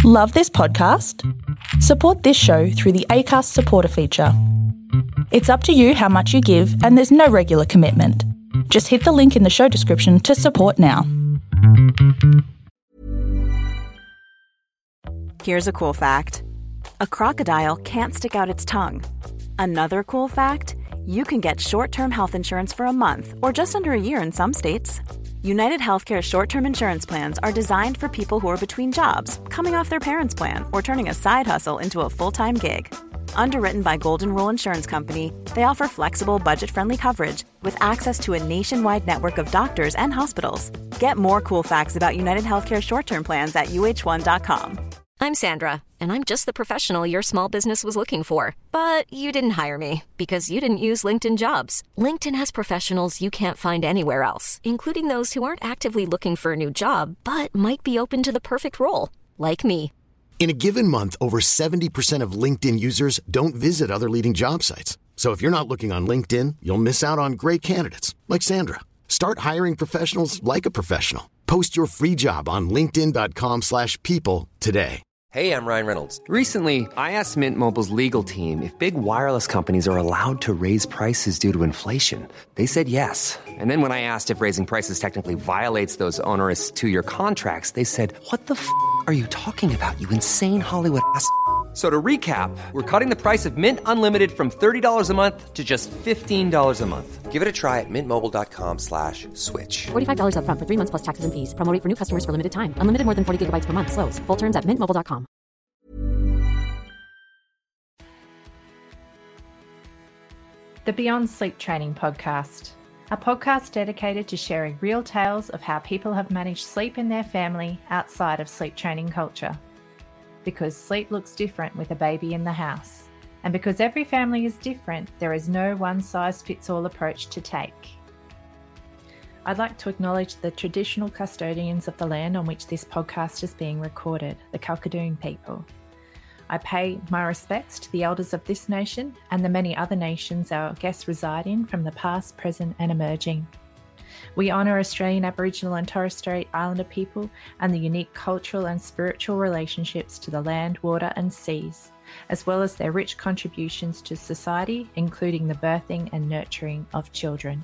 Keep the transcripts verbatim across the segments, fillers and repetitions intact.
Love this podcast? Support this show through the Acast supporter feature. It's up to you how much you give, and there's no regular commitment. Just hit the link in the show description to support now. Here's a cool fact. A crocodile can't stick out its tongue. Another cool fact, you can get short-term health insurance for a month or just under a year in some states. United Healthcare short-term insurance plans are designed for people who are between jobs, coming off their parents' plan, or turning a side hustle into a full-time gig. Underwritten by Golden Rule Insurance Company, they offer flexible, budget-friendly coverage with access to a nationwide network of doctors and hospitals. Get more cool facts about United Healthcare short-term plans at U H one dot com. I'm Sandra, and I'm just the professional your small business was looking for. But you didn't hire me because you didn't use LinkedIn Jobs. LinkedIn has professionals you can't find anywhere else, including those who aren't actively looking for a new job, but might be open to the perfect role, like me. In a given month, over seventy percent of LinkedIn users don't visit other leading job sites. So if you're not looking on LinkedIn, you'll miss out on great candidates like Sandra. Start hiring professionals like a professional. Post your free job on linkedin dot com slash people today. Hey, I'm Ryan Reynolds. Recently, I asked Mint Mobile's legal team if big wireless companies are allowed to raise prices due to inflation. They said yes. And then when I asked if raising prices technically violates those onerous two-year contracts, they said, what the f*** are you talking about, you insane Hollywood ass f- So to recap, we're cutting the price of Mint Unlimited from thirty dollars a month to just fifteen dollars a month. Give it a try at mintmobile.com slash switch. forty-five dollars up front for three months plus taxes and fees. Promo rate for new customers for limited time. Unlimited more than forty gigabytes per month. Slows full terms at mint mobile dot com. The Beyond Sleep Training Podcast, a podcast dedicated to sharing real tales of how people have managed sleep in their family outside of sleep training culture. Because sleep looks different with a baby in the house. And because every family is different, there is no one-size-fits-all approach to take. I'd like to acknowledge the traditional custodians of the land on which this podcast is being recorded, the Kalkadoon people. I pay my respects to the elders of this nation and the many other nations our guests reside in from the past, present and emerging. We honour Australian Aboriginal and Torres Strait Islander people and the unique cultural and spiritual relationships to the land, water and seas, as well as their rich contributions to society, including the birthing and nurturing of children.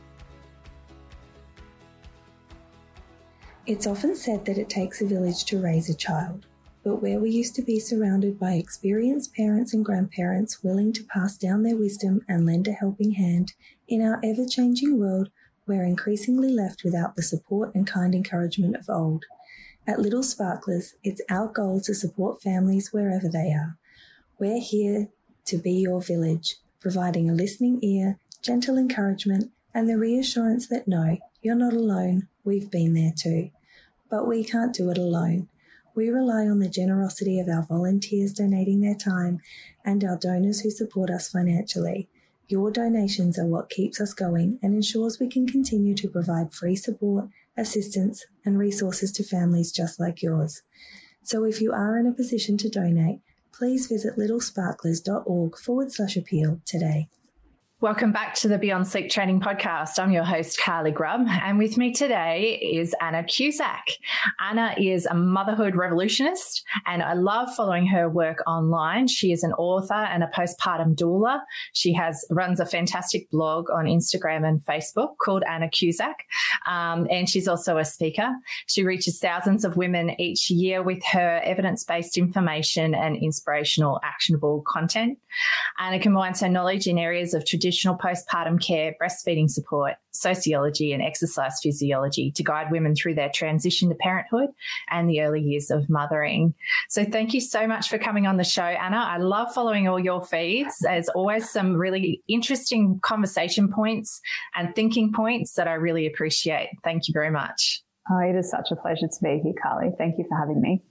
It's often said that it takes a village to raise a child, but where we used to be surrounded by experienced parents and grandparents willing to pass down their wisdom and lend a helping hand, in our ever-changing world, we're increasingly left without the support and kind encouragement of old. At Little Sparklers, it's our goal to support families wherever they are. We're here to be your village, providing a listening ear, gentle encouragement, and the reassurance that no, you're not alone, we've been there too. But we can't do it alone. We rely on the generosity of our volunteers donating their time and our donors who support us financially. Your donations are what keeps us going and ensures we can continue to provide free support, assistance, and resources to families just like yours. So if you are in a position to donate, please visit littlesparklers.org forward slash appeal today. Welcome back to the Beyond Sleep Training Podcast. I'm your host, Carly Grubb, and with me today is Anna Cusack. Anna is a motherhood revolutionist, and I love following her work online. She is an author and a postpartum doula. She has runs a fantastic blog on Instagram and Facebook called Anna Cusack, um, and she's also a speaker. She reaches thousands of women each year with her evidence-based information and inspirational, actionable content. Anna combines her knowledge in areas of traditional Traditional postpartum care, breastfeeding support, sociology and exercise physiology to guide women through their transition to parenthood and the early years of mothering. So thank you so much for coming on the show, Anna. I love following all your feeds. There's always some really interesting conversation points and thinking points that I really appreciate. Thank you very much. Oh, it is such a pleasure to be here, Carly. Thank you for having me.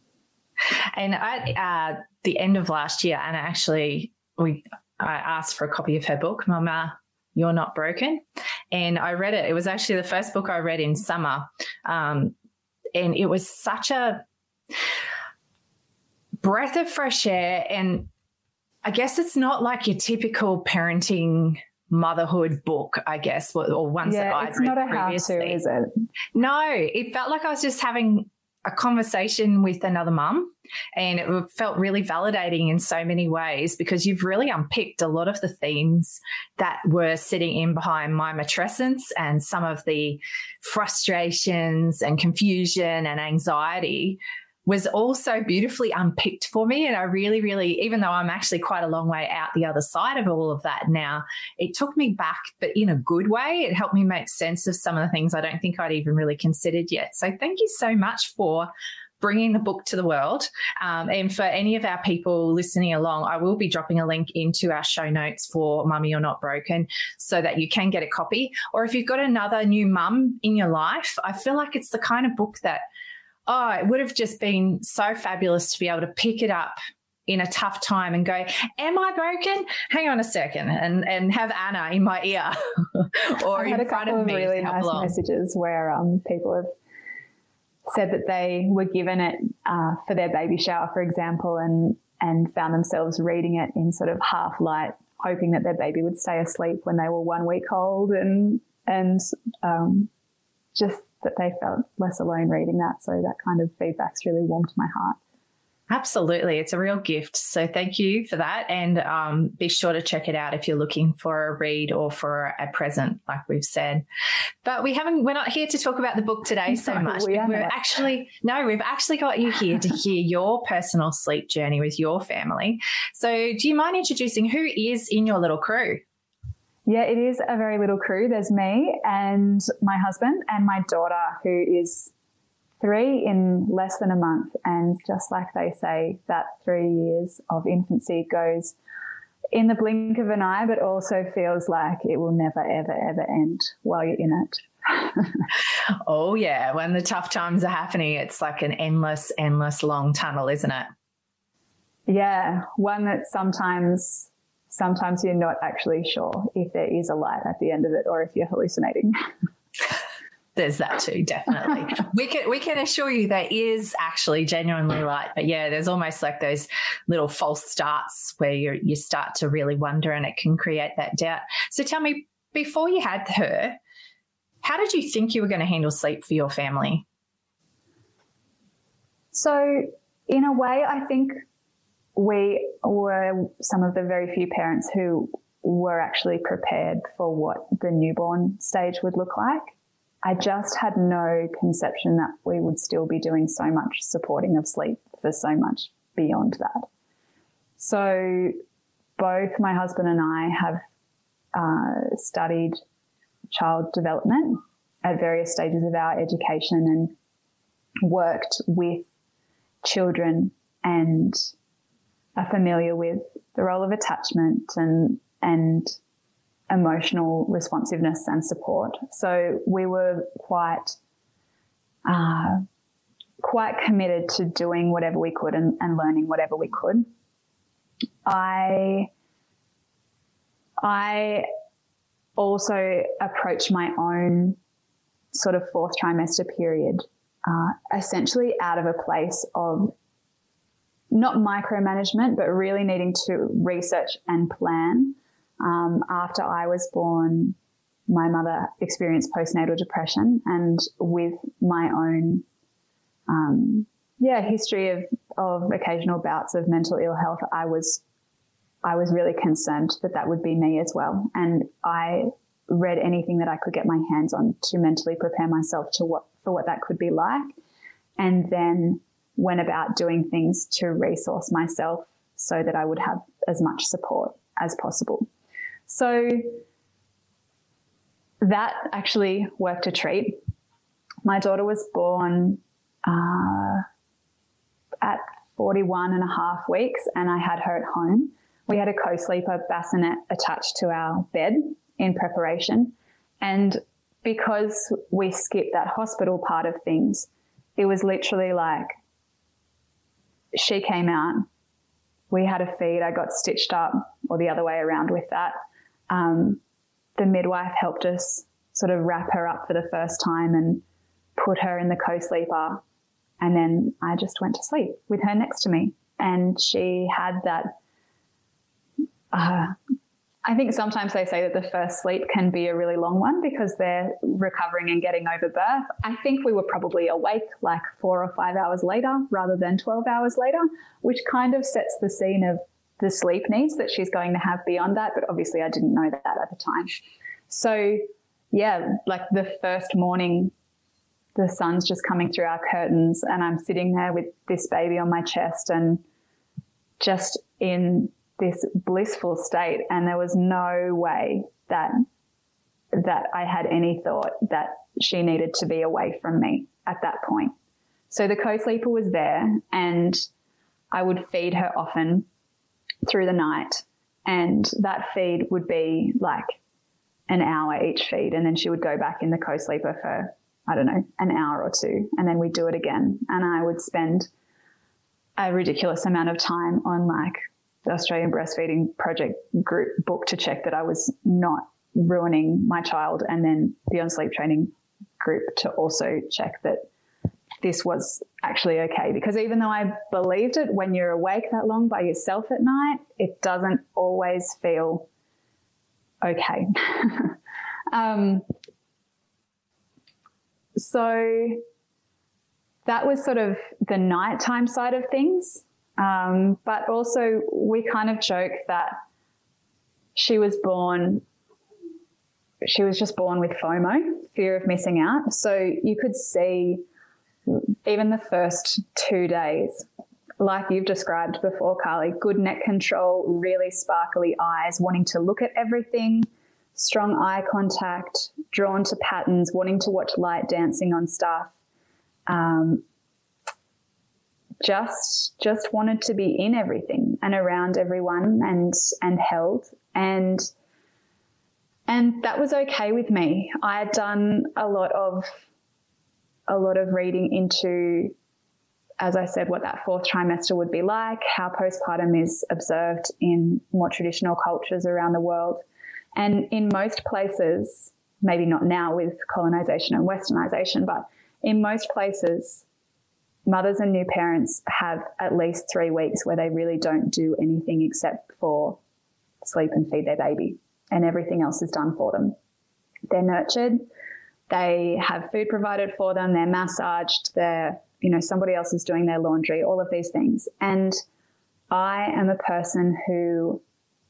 And at uh, the end of last year, Anna actually, we I asked for a copy of her book, Mama, You're Not Broken. And I read it. It was actually the first book I read in summer. Um, and it was such a breath of fresh air. And I guess it's not like your typical parenting motherhood book, I guess, or, or ones yeah, that I'd it's read not a previously. how-to, is it? No, it felt like I was just having a a conversation with another mum, and it felt really validating in so many ways because you've really unpicked a lot of the themes that were sitting in behind my matrescence and some of the frustrations and confusion and anxiety was also beautifully unpicked for me. And I really, really, even though I'm actually quite a long way out the other side of all of that now, it took me back, but in a good way. It helped me make sense of some of the things I don't think I'd even really considered yet. So thank you so much for bringing the book to the world. Um, and for any of our people listening along, I will be dropping a link into our show notes for Mummy You're Not Broken so that you can get a copy. Or if you've got another new mum in your life, I feel like it's the kind of book that, oh, it would have just been so fabulous to be able to pick it up in a tough time and go, am I broken? Hang on a second, and and have Anna in my ear or I've had in a front couple of me. Of really nice along. messages where um, people have said that they were given it uh, for their baby shower, for example, and and found themselves reading it in sort of half light, hoping that their baby would stay asleep when they were one week old, and and um, just that they felt less alone reading that. So that kind of feedback's really warmed my heart. Absolutely. It's a real gift. So thank you for that. And um, be sure to check it out if you're looking for a read or for a present, like we've said. But we haven't, we're not here to talk about the book today so No, much. we are we're not. actually, no, we've actually got you here to hear your personal sleep journey with your family. So do you mind introducing who is in your little crew? Yeah, it is a very little crew. There's me and my husband and my daughter, who is three in less than a month. And just like they say, that three years of infancy goes in the blink of an eye, but also feels like it will never, ever, ever end while you're in it. Oh, yeah. When the tough times are happening, it's like an endless, endless long tunnel, isn't it? Yeah, one that sometimes... Sometimes you're not actually sure if there is a light at the end of it or if you're hallucinating. There's that too, definitely. we can we can assure you there is actually genuinely light. But yeah, there's almost like those little false starts where you you start to really wonder, and it can create that doubt. So tell me, before you had her, how did you think you were going to handle sleep for your family? So in a way, I think we were some of the very few parents who were actually prepared for what the newborn stage would look like. I just had no conception that we would still be doing so much supporting of sleep for so much beyond that. So both my husband and I have uh, studied child development at various stages of our education and worked with children and are familiar with the role of attachment and and emotional responsiveness and support. So we were quite uh, quite committed to doing whatever we could and, and learning whatever we could. I I also approached my own sort of fourth trimester period uh, essentially out of a place of not micromanagement, but really needing to research and plan. Um, after I was born, my mother experienced postnatal depression, and with my own, um, yeah, history of, of occasional bouts of mental ill health, I was, I was really concerned that that would be me as well. And I read anything that I could get my hands on to mentally prepare myself to what, for what that could be like. And then went about doing things to resource myself so that I would have as much support as possible. So that actually worked a treat. My daughter was born uh, at forty-one and a half weeks, and I had her at home. We had a co-sleeper bassinet attached to our bed in preparation. And because we skipped that hospital part of things, it was literally like, she came out, we had a feed, I got stitched up, or the other way around with that. Um, the midwife helped us sort of wrap her up for the first time and put her in the co-sleeper. And then I just went to sleep with her next to me. And she had that uh, I think sometimes they say that the first sleep can be a really long one because they're recovering and getting over birth. I think we were probably awake like four or five hours later rather than twelve hours later, which kind of sets the scene of the sleep needs that she's going to have beyond that. But obviously I didn't know that at the time. So yeah, like the first morning, the sun's just coming through our curtains and I'm sitting there with this baby on my chest and just in this blissful state, and there was no way that that I had any thought that she needed to be away from me at that point. So the co-sleeper was there and I would feed her often through the night, and that feed would be like an hour each feed, and then she would go back in the co-sleeper for, I don't know, an hour or two, and then we'd do it again. And I would spend a ridiculous amount of time on like the Australian Breastfeeding Project group book to check that I was not ruining my child, and then Beyond Sleep Training group to also check that this was actually okay. Because even though I believed it, when you're awake that long by yourself at night, it doesn't always feel okay. um, so that was sort of the nighttime side of things. Um, but also we kind of joke that she was born, she was just born with FOMO, fear of missing out. So you could see even the first two days, like you've described before, Carly, good neck control, really sparkly eyes, wanting to look at everything, strong eye contact, drawn to patterns, wanting to watch light dancing on stuff. Um, just just wanted to be in everything and around everyone and and held. And and that was okay with me. I had done a lot of a lot of reading into, as I said, what that fourth trimester would be like, how postpartum is observed in more traditional cultures around the world. And in most places, maybe not now with colonization and westernization, but in most places, mothers and new parents have at least three weeks where they really don't do anything except for sleep and feed their baby, and everything else is done for them. They're nurtured, they have food provided for them, they're massaged, they're, you know, somebody else is doing their laundry, all of these things. And I am a person who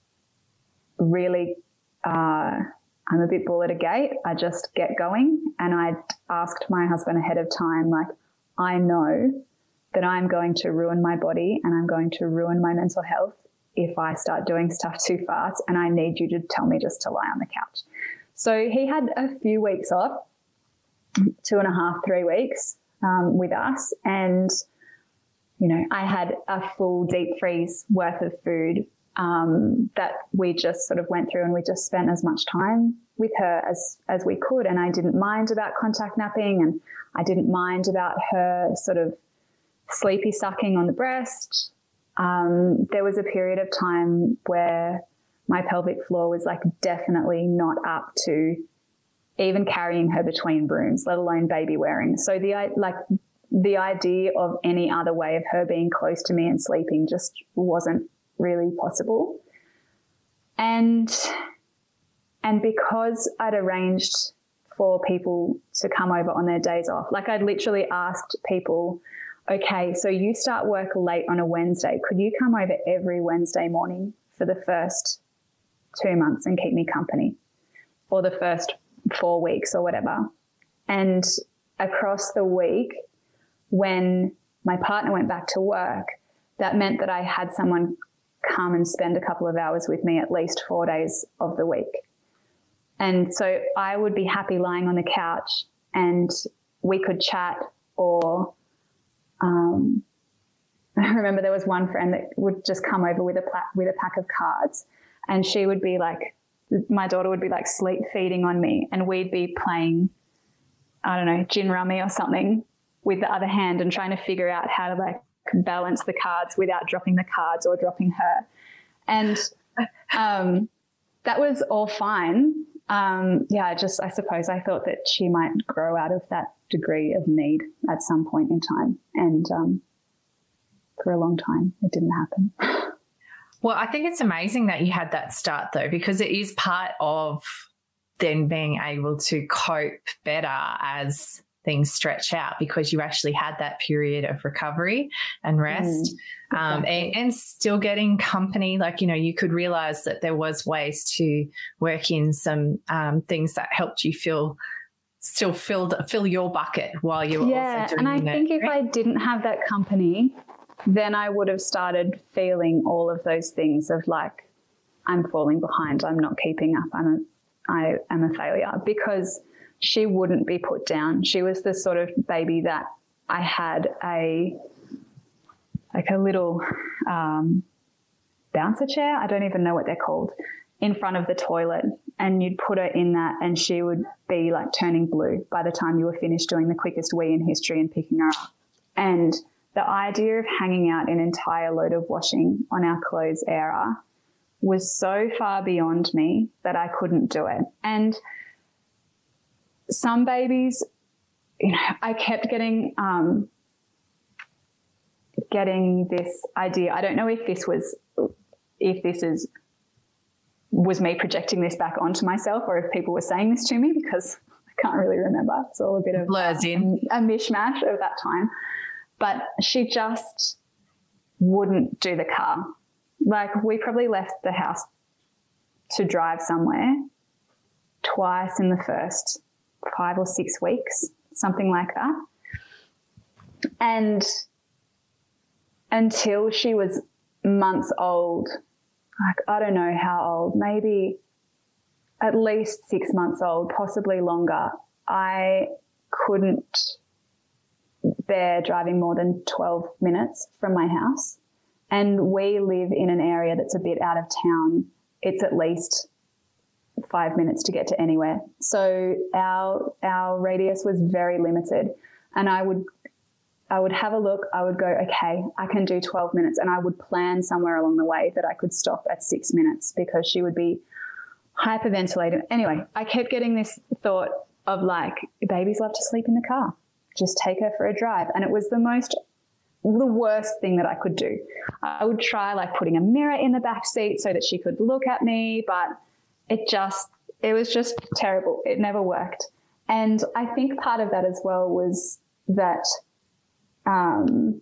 really, uh, I'm a bit bull at a gate. I just get going, and I asked my husband ahead of time, like, I know that I'm going to ruin my body and I'm going to ruin my mental health if I start doing stuff too fast, and I need you to tell me just to lie on the couch. So he had a few weeks off, two and a half, three weeks um, with us. And, you know, I had a full deep freeze worth of food um, that we just sort of went through, and we just spent as much time with her as, as we could. And I didn't mind about contact napping, and I didn't mind about her sort of sleepy sucking on the breast. Um, there was a period of time where my pelvic floor was like definitely not up to even carrying her between rooms, let alone baby wearing. So the like the idea of any other way of her being close to me and sleeping just wasn't really possible. And and because I'd arranged for people to come over on their days off, like I'd literally asked people, okay, so you start work late on a Wednesday. Could you come over every Wednesday morning for the first two months and keep me company, or the first four weeks or whatever? And across the week, when my partner went back to work, that meant that I had someone come and spend a couple of hours with me at least four days of the week. And so I would be happy lying on the couch and we could chat, or um, I remember there was one friend that would just come over with a pla- with a pack of cards, and she would be like, my daughter would be like sleep feeding on me, and we'd be playing, I don't know, gin rummy or something with the other hand and trying to figure out how to like balance the cards without dropping the cards or dropping her. And um, that was all fine. Um, yeah, I just, I suppose I thought that she might grow out of that degree of need at some point in time. And um, for a long time, it didn't happen. Well, I think it's amazing that you had that start though, because it is part of then being able to cope better as things stretch out, because you actually had that period of recovery and rest. Mm, um, exactly. and, and still getting company. Like, you know, you could realize that there was ways to work in some um, things that helped you feel still fill, fill your bucket while you were yeah, also doing and I it. think if I didn't have that company, then I would have started feeling all of those things of like, I'm falling behind, I'm not keeping up, I'm a, I am a failure, because she wouldn't be put down. She was the sort of baby that I had a, like a little um, bouncer chair, I don't even know what they're called, in front of the toilet, and you'd put her in that and she would be like turning blue by the time you were finished doing the quickest wee in history and picking her up. And the idea of hanging out an entire load of washing on our clothes era was so far beyond me that I couldn't do it. And some babies, you know, I kept getting um, getting this idea. I don't know if this was if this is was me projecting this back onto myself, or if people were saying this to me, because I can't really remember. It's all a bit of blurs in a mishmash of that time. But she just wouldn't do the car. Like, we probably left the house to drive somewhere twice in the first five or six weeks, something like that. And until she was months old, like, I don't know how old, maybe at least six months old, possibly longer, I couldn't bear driving more than twelve minutes from my house. And we live in an area that's a bit out of town. It's at least five minutes to get to anywhere. So our our radius was very limited. And I would I would have a look, I would go, okay, I can do twelve minutes, and I would plan somewhere along the way that I could stop at six minutes because she would be hyperventilating. Anyway, I kept getting this thought of like, babies love to sleep in the car. Just take her for a drive. And it was the most, the worst thing that I could do. I would try like putting a mirror in the back seat so that she could look at me, but it just, it was just terrible. It never worked. And I think part of that as well was that um,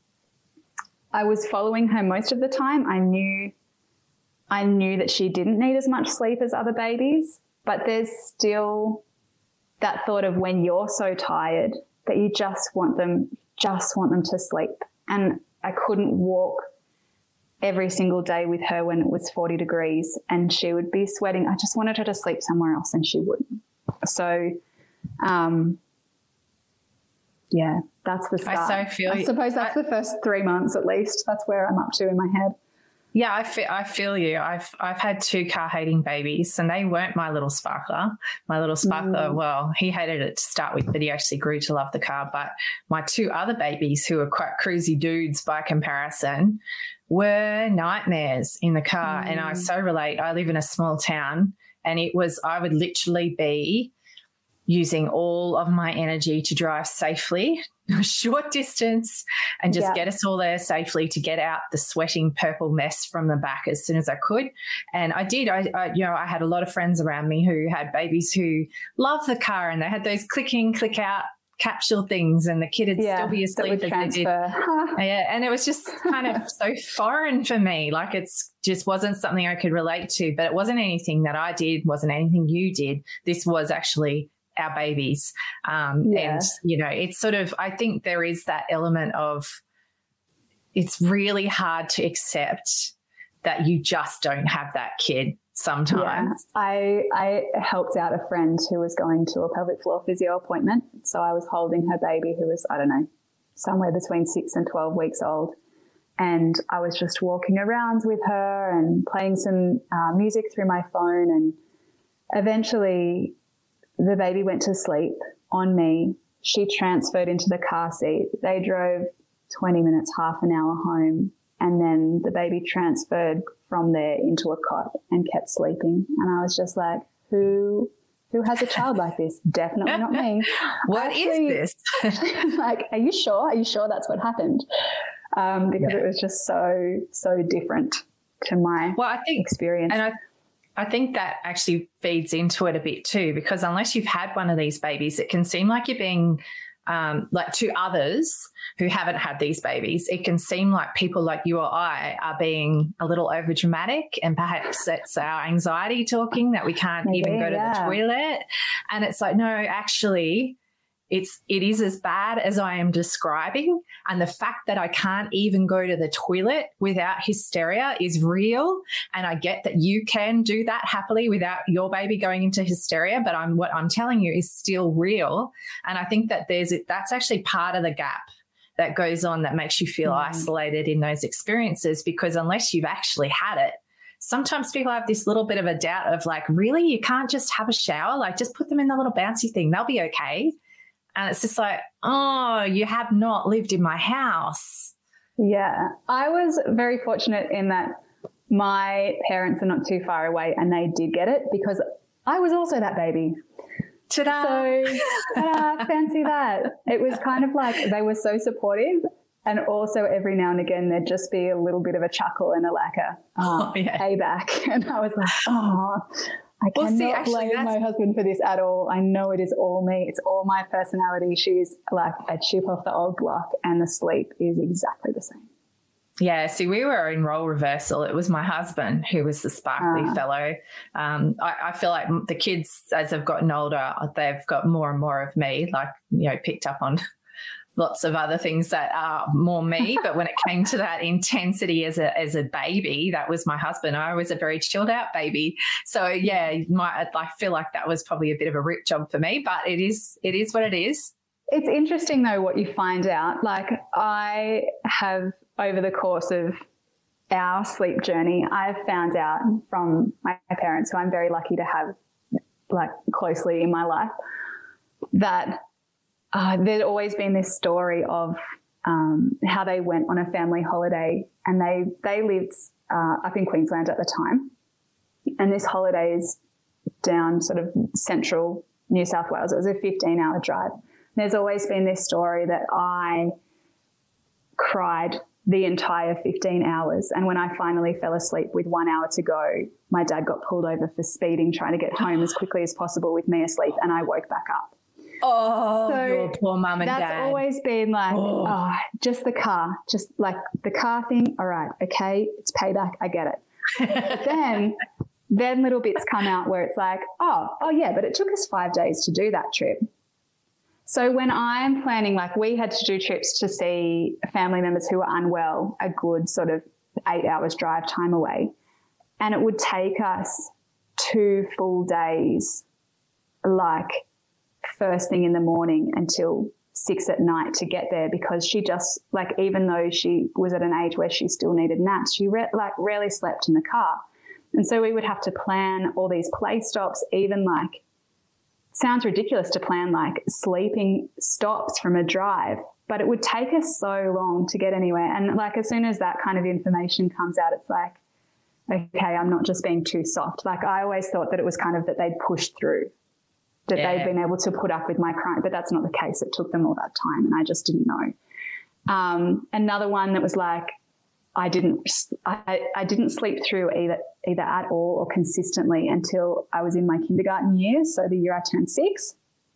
I was following her most of the time. I knew, I knew that she didn't need as much sleep as other babies, but there's still that thought of when you're so tired that you just want them, just want them to sleep. And I couldn't walk every single day with her when it was forty degrees and she would be sweating. I just wanted her to sleep somewhere else and she wouldn't. So, um, yeah, that's the start. I so feel I suppose that's I, the first three months at least. That's where I'm up to in my head. Yeah, I feel, I feel you. I've I've had two car-hating babies, and they weren't my little sparkler. My little sparkler, mm. well, he hated it to start with, but he actually grew to love the car. But my two other babies, who are quite cruisy dudes by comparison, were nightmares in the car. Mm. And I so relate. I live in a small town, and it was, I would literally be using all of my energy to drive safely a short distance and just yeah. get us all there safely to get out the sweating purple mess from the back as soon as I could. And I did. I, I you know, I had a lot of friends around me who had babies who loved the car, and they had those click in, click out capsule things, and the kid would yeah, still be asleep as they did. Yeah, and it was just kind of so foreign for me. Like, it's just wasn't something I could relate to, but it wasn't anything that I did, wasn't anything you did. This was actually our babies. Um, yeah. And, you know, it's sort of, I think there is that element of, it's really hard to accept that you just don't have that kid sometimes. Yeah. I, I helped out a friend who was going to a pelvic floor physio appointment. So I was holding her baby, who was, I don't know, somewhere between six and twelve weeks old. And I was just walking around with her and playing some uh, music through my phone. And eventually the baby went to sleep on me. She transferred into the car seat. They drove twenty minutes, half an hour home. And then the baby transferred from there into a cot and kept sleeping. And I was just like, who who has a child like this? Definitely not me. What Actually, is this? Like, are you sure? Are you sure that's what happened? Um, because yeah. it was just so, so different to my well, I think, experience. And I I think that actually feeds into it a bit too, because unless you've had one of these babies, it can seem like you're being um, like to others who haven't had these babies, it can seem like people like you or I are being a little over dramatic, and perhaps it's our anxiety talking that we can't Maybe, even go to yeah. the toilet. And it's like, no, actually, It's, it is as bad as I am describing. And the fact that I can't even go to the toilet without hysteria is real. And I get that you can do that happily without your baby going into hysteria. But I'm, what I'm telling you is still real. And I think that there's, that's actually part of the gap that goes on that makes you feel mm. isolated in those experiences, because unless you've actually had it, sometimes people have this little bit of a doubt of like, really, you can't just have a shower? Like, just put them in the little bouncy thing. They'll be okay. And it's just like, oh, you have not lived in my house. Yeah. I was very fortunate in that my parents are not too far away and they did get it because I was also that baby. Ta-da. So, ta-da, fancy that. It was kind of like they were so supportive, and also every now and again there'd just be a little bit of a chuckle and a like a oh, oh, yeah. payback. And I was like, oh, I well, cannot see, actually, blame my husband for this at all. I know it is all me. It's all my personality. She's like a chip off the old block, and the sleep is exactly the same. Yeah, see, we were in role reversal. It was my husband who was the sparkly uh, fellow. Um, I, I feel like the kids, as they've gotten older, they've got more and more of me, like, you know, picked up on lots of other things that are more me. But when it came to that intensity as a as a baby, that was my husband. I was a very chilled out baby. So, yeah, my, I feel like that was probably a bit of a rip job for me, but it is it is what it is. It's interesting, though, what you find out. Like, I have, over the course of our sleep journey, I've found out from my parents, who I'm very lucky to have, like, closely in my life, that Uh, there'd always been this story of um, how they went on a family holiday, and they they lived uh, up in Queensland at the time, and this holiday is down sort of central New South Wales. It was a fifteen-hour drive. There's always been this story that I cried the entire fifteen hours, and when I finally fell asleep with one hour to go, my dad got pulled over for speeding, trying to get home as quickly as possible with me asleep, and I woke back up. Oh, so your poor mum and that's dad. That's always been like, oh. oh, just the car, just like the car thing. All right, okay, it's payback. I get it. But then, then little bits come out where it's like, oh, oh yeah, but it took us five days to do that trip. So when I'm planning, like we had to do trips to see family members who were unwell, a good sort of eight hours drive time away, and it would take us two full days, like first thing in the morning until six at night to get there, because she just, like, even though she was at an age where she still needed naps, she re- like rarely slept in the car. And so we would have to plan all these play stops, even like, sounds ridiculous to plan like sleeping stops from a drive, but it would take us so long to get anywhere. And like, as soon as that kind of information comes out, it's like, okay, I'm not just being too soft. Like, I always thought that it was kind of that they'd pushed through, that yeah. they'd been able to put up with my crying, but that's not the case. It took them all that time, and I just didn't know. Um, another one that was like, I didn't, I, I didn't sleep through either, either at all or consistently until I was in my kindergarten year. So the year I turned six.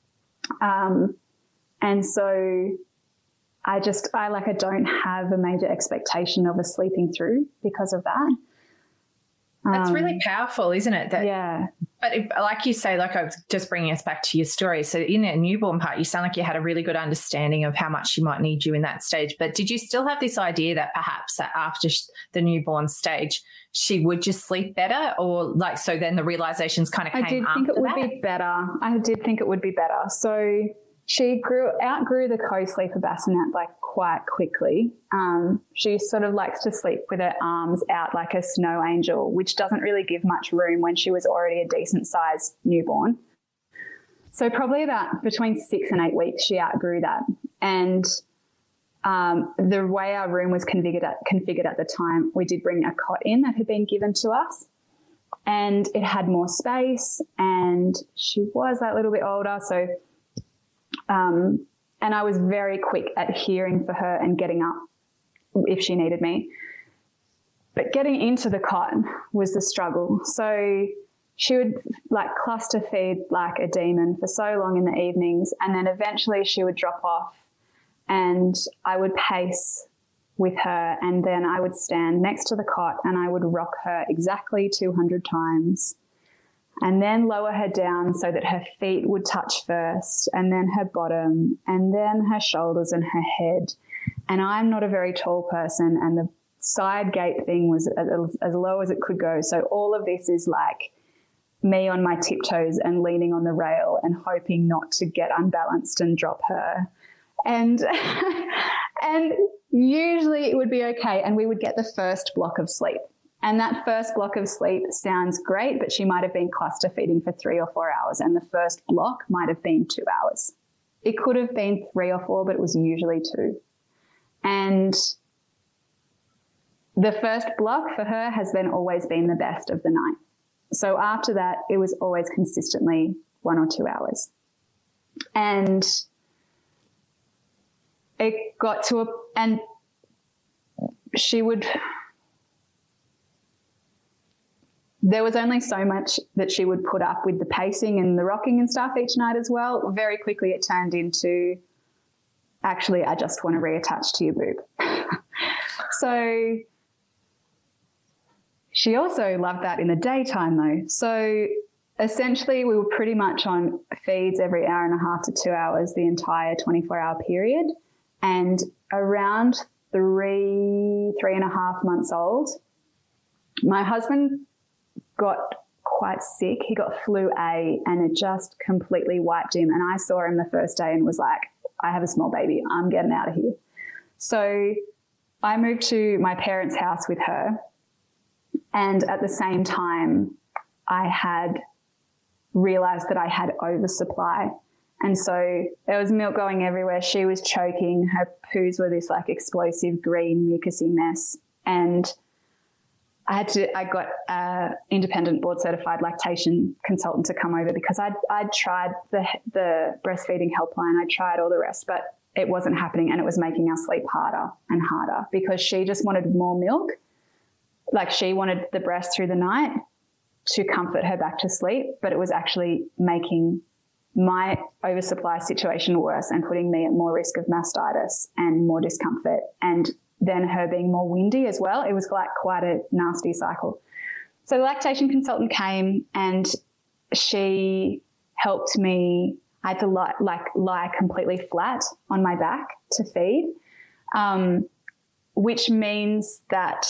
Um, and so I just, I like, I don't have a major expectation of a sleeping through because of that. That's really powerful, isn't it? That, yeah. But if, like you say, like I was just bringing us back to your story. So in a newborn part, you sound like you had a really good understanding of how much she might need you in that stage. But did you still have this idea that perhaps that after the newborn stage, she would just sleep better? Or like, so then the realizations kind of came after that? I did think it would that? be better. I did think it would be better. So she grew outgrew the co-sleeper bassinet like quite quickly. Um, she sort of likes to sleep with her arms out like a snow angel, which doesn't really give much room when she was already a decent sized newborn. So probably about between six and eight weeks, she outgrew that. And um, the way our room was configured at, configured at the time, we did bring a cot in that had been given to us, and it had more space, and she was that little bit older. So Um, and I was very quick at hearing for her and getting up if she needed me. but getting into the cot was the struggle. So she would like cluster feed like a demon for so long in the evenings, and then eventually she would drop off and I would pace with her, and then I would stand next to the cot and I would rock her exactly two hundred times and then lower her down so that her feet would touch first, and then her bottom, and then her shoulders and her head. And I'm not a very tall person, and the side gate thing was as, as low as it could go. So all of this is like me on my tiptoes and leaning on the rail and hoping not to get unbalanced and drop her. And and usually it would be okay, and we would get the first block of sleep. And that first block of sleep sounds great, but she might have been cluster feeding for three or four hours, and the first block might have been two hours. It could have been three or four, but it was usually two. And the first block for her has then always been the best of the night. So after that, it was always consistently one or two hours. And it got to a, and she would, there was only so much that she would put up with the pacing and the rocking and stuff each night as well. Very quickly it turned into, actually, I just want to reattach to your boob. So she also loved that in the daytime though. So essentially we were pretty much on feeds every hour and a half to two hours the entire twenty-four hour period. And around three, three and a half months old, my husband got quite sick. He got flu A, and it just completely wiped him. And I saw him the first day and was like, I have a small baby. I'm getting out of here. So I moved to my parents' house with her. And at the same time, I had realized that I had oversupply. And so there was milk going everywhere. She was choking. Her poos were this like explosive green mucousy mess. And I had to, I got an independent board certified lactation consultant to come over because I'd, I'd tried the, the breastfeeding helpline. I tried all the rest, but it wasn't happening, and it was making us sleep harder and harder because she just wanted more milk. Like she wanted the breast through the night to comfort her back to sleep, but it was actually making my oversupply situation worse and putting me at more risk of mastitis and more discomfort, and then her being more windy as well. It was like quite a nasty cycle. So the lactation consultant came and she helped me. I had to lie, like lie completely flat on my back to feed, um, which means that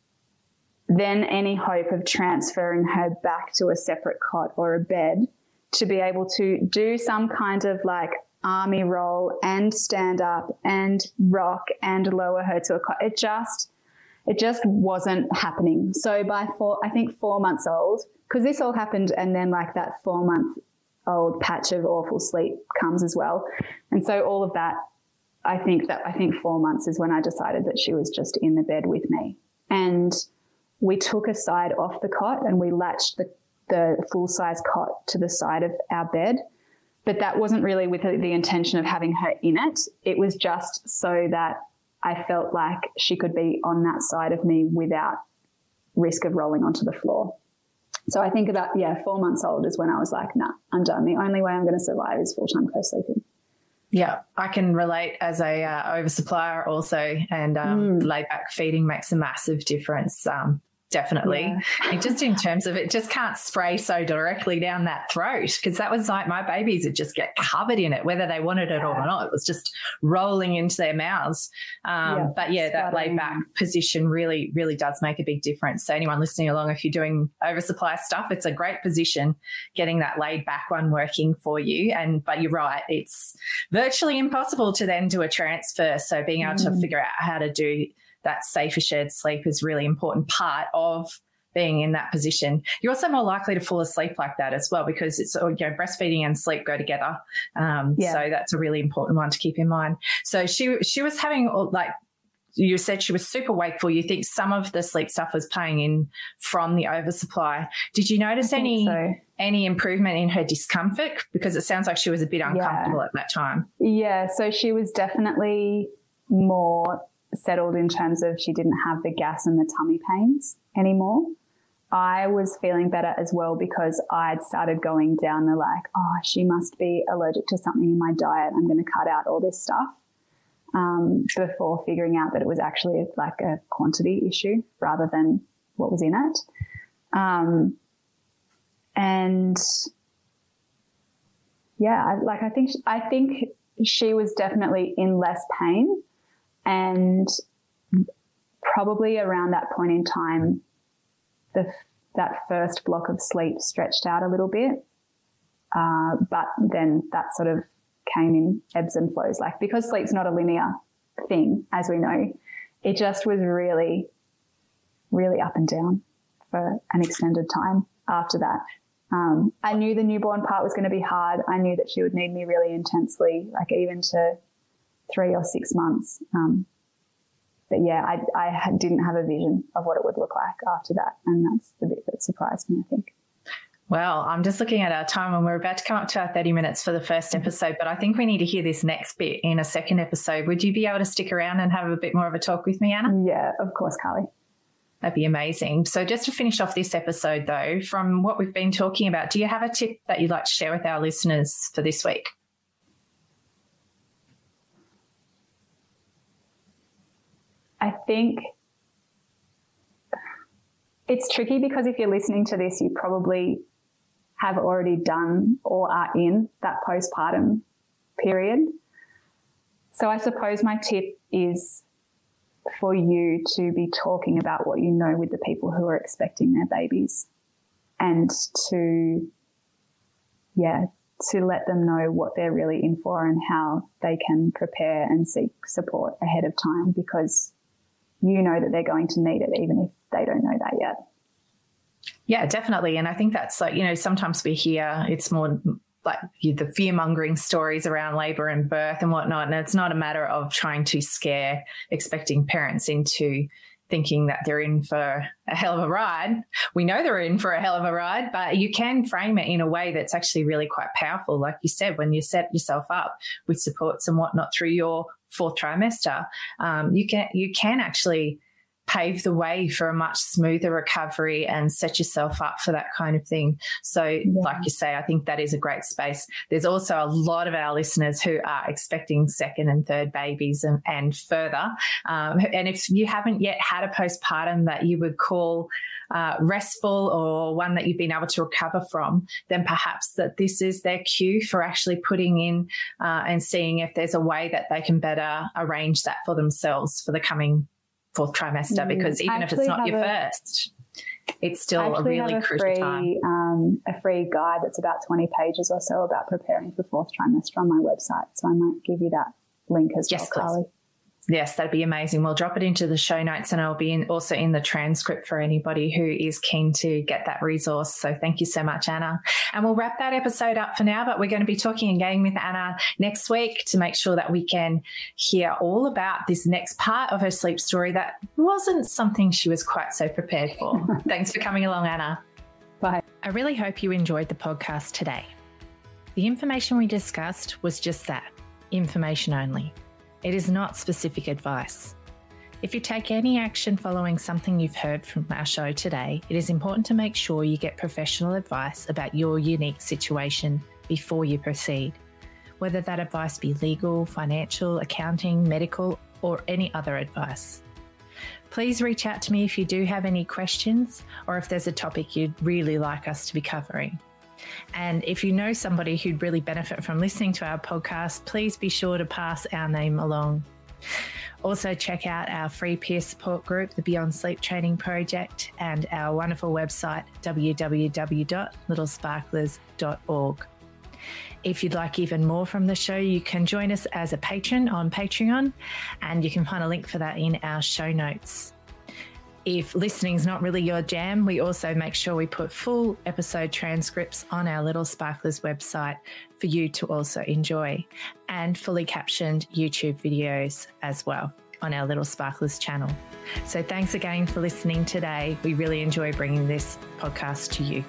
then any hope of transferring her back to a separate cot or a bed to be able to do some kind of like army roll and stand up and rock and lower her to a cot. It just, it just wasn't happening. So by four, I think four months old, because this all happened and then like that four month old patch of awful sleep comes as well. And so all of that, I think that, I think four months is when I decided that she was just in the bed with me. And we took a side off the cot and we latched the, the full-size cot to the side of our bed. But that wasn't really with the intention of having her in it. It was just so that I felt like she could be on that side of me without risk of rolling onto the floor. So I think about, yeah, four months old is when I was like, nah, I'm done. The only way I'm going to survive is full-time co-sleeping. Yeah, I can relate as a uh, oversupplier also, and um, mm. laid back feeding makes a massive difference. Um, Definitely. Yeah. And just in terms of it just can't spray so directly down that throat, because that was like my babies would just get covered in it, whether they wanted it or not. It was just rolling into their mouths. Um, yeah, but, yeah, that laid back position really, really does make a big difference. So anyone listening along, if you're doing oversupply stuff, it's a great position, getting that laid back one working for you. And But you're right, it's virtually impossible to then do a transfer. So being able mm. to figure out how to do that safer shared sleep is really important part of being in that position. You're also more likely to fall asleep like that as well, because it's, you know, breastfeeding and sleep go together. Um, yeah. So that's a really important one to keep in mind. So she she was having, like you said, she was super wakeful. You think some of the sleep stuff was playing in from the oversupply. Did you notice any so. any improvement in her discomfort? Because it sounds like she was a bit uncomfortable yeah. at that time. Yeah, so she was definitely more settled in terms of she didn't have the gas and the tummy pains anymore, I was feeling better as well because I'd started going down the like, oh, she must be allergic to something in my diet. I'm going to cut out all this stuff um, before figuring out that it was actually like a quantity issue rather than what was in it. Um, and yeah, I, like I think, I think she was definitely in less pain, and probably around that point in time, the, that first block of sleep stretched out a little bit. Uh, but then that sort of came in ebbs and flows. Like, because sleep's not a linear thing, as we know, it just was really, really up and down for an extended time after that. Um, I knew the newborn part was going to be hard. I knew that she would need me really intensely, like even to three or six months. Um, but yeah, I, I didn't have a vision of what it would look like after that. And that's the bit that surprised me, I think. Well, I'm just looking at our time and we're about to come up to our thirty minutes for the first episode, but I think we need to hear this next bit in a second episode. Would you be able to stick around and have a bit more of a talk with me, Anna? Yeah, of course, Carly. That'd be amazing. So just to finish off this episode, though, from what we've been talking about, do you have a tip that you'd like to share with our listeners for this week? I think it's tricky because if you're listening to this, you probably have already done or are in that postpartum period. So I suppose my tip is for you to be talking about what you know with the people who are expecting their babies, and to, yeah, to let them know what they're really in for and how they can prepare and seek support ahead of time, because you know that they're going to need it even if they don't know that yet. Yeah, definitely. And I think that's like, you know, sometimes we hear it's more like the fear-mongering stories around labour and birth and whatnot, and it's not a matter of trying to scare expecting parents into thinking that they're in for a hell of a ride. We know they're in for a hell of a ride, but you can frame it in a way that's actually really quite powerful. Like you said, when you set yourself up with supports and whatnot through your fourth trimester, um, you can you can actually pave the way for a much smoother recovery and set yourself up for that kind of thing. So yeah. Like you say, I think that is a great space. There's also a lot of our listeners who are expecting second and third babies and, and further. Um, and if you haven't yet had a postpartum that you would call uh, restful or one that you've been able to recover from, then perhaps that this is their cue for actually putting in uh, and seeing if there's a way that they can better arrange that for themselves for the coming fourth trimester, because even if it's not your a, first, it's still a really a crucial free, time. Um, a free guide that's about twenty pages or so about preparing for fourth trimester on my website. So I might give you that link as yes, well, Carly. Yes, that'd be amazing. We'll drop it into the show notes, and it'll be in, also in the transcript for anybody who is keen to get that resource. So thank you so much, Anna. And we'll wrap that episode up for now, but we're going to be talking again with Anna next week to make sure that we can hear all about this next part of her sleep story that wasn't something she was quite so prepared for. Thanks for coming along, Anna. Bye. I really hope you enjoyed the podcast today. The information we discussed was just that, information only. It is not specific advice. If you take any action following something you've heard from our show today, it is important to make sure you get professional advice about your unique situation before you proceed, whether that advice be legal, financial, accounting, medical, or any other advice. Please reach out to me if you do have any questions or if there's a topic you'd really like us to be covering. And if you know somebody who'd really benefit from listening to our podcast, please be sure to pass our name along. Also, check out our free peer support group, the Beyond Sleep Training Project, and our wonderful website, w w w dot little sparklers dot org. If you'd like even more from the show, you can join us as a patron on Patreon, and you can find a link for that in our show notes. If listening's not really your jam, we also make sure we put full episode transcripts on our Little Sparklers website for you to also enjoy, and fully captioned YouTube videos as well on our Little Sparklers channel. So thanks again for listening today. We really enjoy bringing this podcast to you.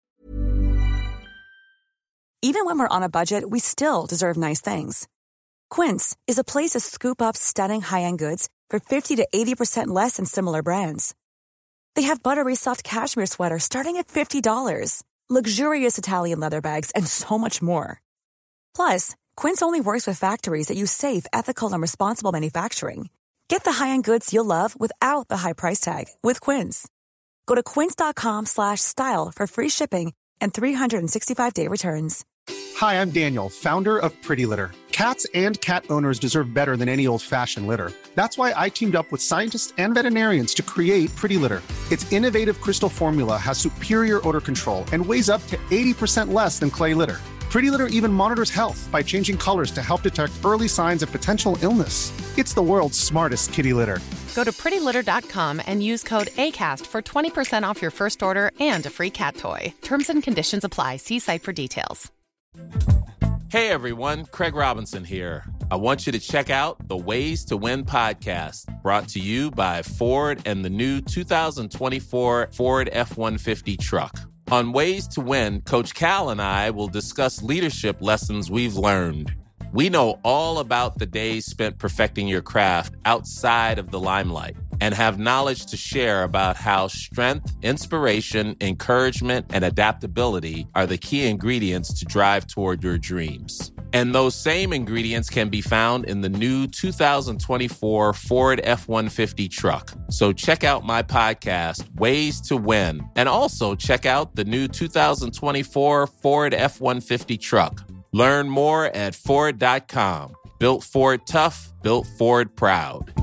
Even when we're on a budget, we still deserve nice things. Quince is a place to scoop up stunning high-end goods for fifty to eighty percent less than similar brands. They have buttery soft cashmere sweaters starting at fifty dollars, luxurious Italian leather bags, and so much more. Plus, Quince only works with factories that use safe, ethical, and responsible manufacturing. Get the high-end goods you'll love without the high price tag with Quince. Go to quince.com slash style for free shipping and three sixty-five day returns. Hi, I'm Daniel, founder of Pretty Litter. Cats and cat owners deserve better than any old-fashioned litter. That's why I teamed up with scientists and veterinarians to create Pretty Litter. Its innovative crystal formula has superior odor control and weighs up to eighty percent less than clay litter. Pretty Litter even monitors health by changing colors to help detect early signs of potential illness. It's the world's smartest kitty litter. Go to pretty litter dot com and use code ACAST for twenty percent off your first order and a free cat toy. Terms and conditions apply. See site for details. Hey everyone, Craig Robinson here. I want you to check out the Ways to Win podcast, brought to you by Ford and the new two thousand twenty-four Ford F one fifty truck. On Ways to Win, Coach Cal and I will discuss leadership lessons we've learned. We know all about the days spent perfecting your craft outside of the limelight and have knowledge to share about how strength, inspiration, encouragement, and adaptability are the key ingredients to drive toward your dreams. And those same ingredients can be found in the new two thousand twenty-four Ford F one fifty truck. So check out my podcast, Ways to Win, and also check out the new two thousand twenty-four Ford F one fifty truck. Learn more at Ford dot com. Built Ford tough, built Ford proud.